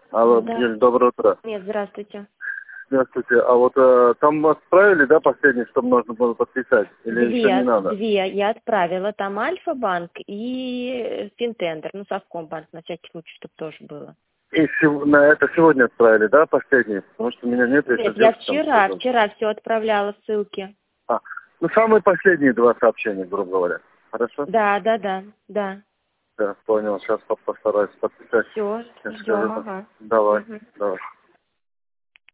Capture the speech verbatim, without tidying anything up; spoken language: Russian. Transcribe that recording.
Алло, Да. Ель, доброе утро. Нет, здравствуйте. Здравствуйте. А вот э, там отправили, да, последний, чтобы нужно было подписать? Или еще не Две, надо? две я отправила. Там Альфа-банк и Финтендер. Ну, Совкомбанк, на всякий случай, чтобы тоже было. И сев- на это сегодня отправили, да, последний? Потому что у меня нет, если Нет, я девушка там вчера, сказала. вчера все отправляла, ссылки. А, ну самые последние два сообщения, грубо говоря. Хорошо? Да, да, да, да. Да, понял. Сейчас постараюсь подписать. Все, Я ждем, скажу. ага. Давай, Мгм. давай.